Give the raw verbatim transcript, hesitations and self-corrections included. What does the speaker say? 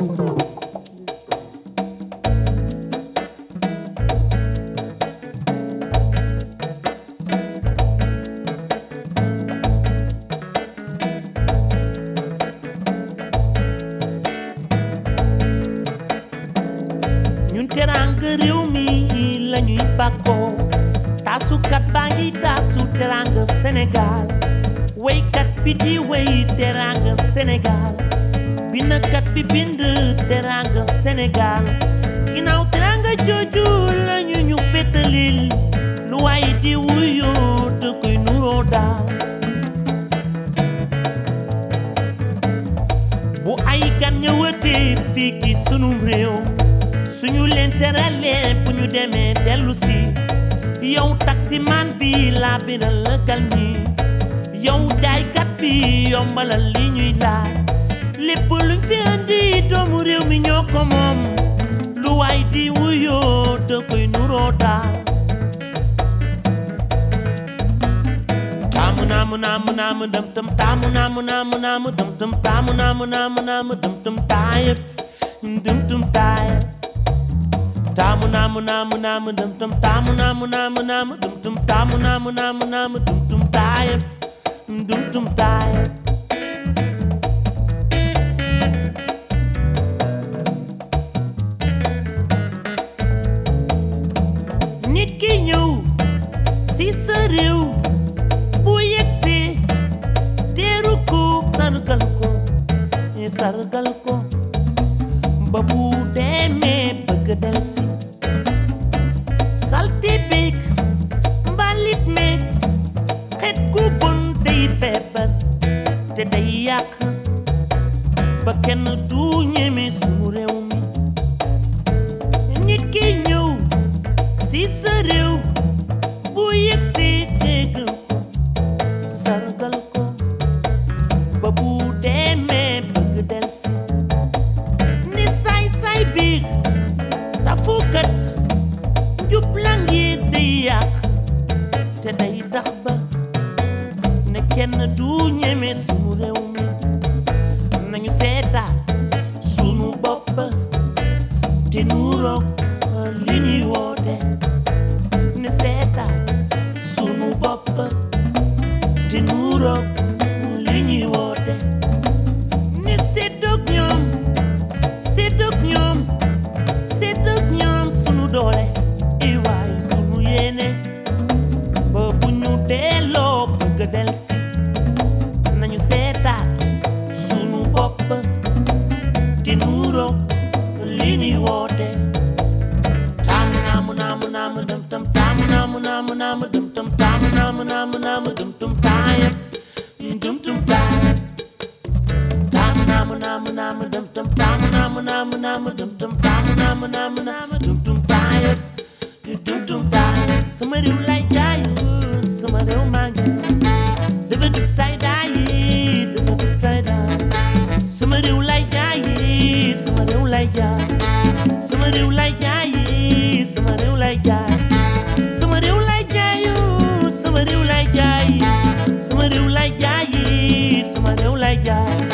ñun teranga réew mi lañuy bàkkoo taasukat baa ngi taasu teranga Sénégal waykat bi di way teranga Sénégal bindkat bi bind teranga Sénégal ginnaaw teranga jooju lañu ñu fétalil lu waay di wuyoo te koy nuroo daal bu ay gan ñëwatee fii ki sunum réew suñu leen teralee bu ñu demee dellu si yow taximan bi laa biral la gal ñi yow jaaykat bi yombalal li ñuy laaj lépp luñ fi andi doomu réew mi ñoo ko moom lu waay di wuyoo te koy nuroo daal taamu naamu naamu naamu dëm tëm taamu naamu naamu naamu dëm tëm taamu naamu naamu naamu dëm tëm taayëp dëm tëm taayëp taamu naamu naamu naamu dum tum taamu naamu naamu naamu dum tum taamu naamu naamu naamu dum tum taayam dum tum taayam nit ki ñëw si sa réew bu yegsi teeru ko sargal ko sargal ko ba bu demee bëgg del si salti big mbalit meeg xet gu bon day feebar te day yàq ba kenn du ñeme sunu réew mi nit ki ñëw si sa réew bu yëg si tegal ko sargal ko ba bu demee bëgg del si say say biir tafukat jublang yi day yàq te day tax ba ne kenn du ñeme sunu réew mi nañu seetaat sunu bopp te nuroog li ñuy woote ne seetaat sunu bopp te nuroog li ñuy woote ne seddoog ñoom séddëg ñoom séddëg ñoom sunu doole i waay sunu yéene ba bu ñu delloo bëgg del si nañu seetaat sunu bopp te nuuro li ñuy woote taamu naamu naamu naamu dëm tam taamu naamu naamu naamu dëm tam taamu naamu naamu naamu dëm tam taayam dëm tam taayam taamu naamu naamu naamu dëm tam taamu naamu naamu naamu dum tum taamu naamu naamu naamu dum tum taayam dum tum taayam sama réew lay jaay sama réew maa ngi dafa def tay daay dafa def tay daay sama réew lay jaay sama réew lay jaay sama réew lay jaay sama réew lay jaay sama réew lay jaay sama réew lay jaay sama réew lay jaay sama réew lay jaay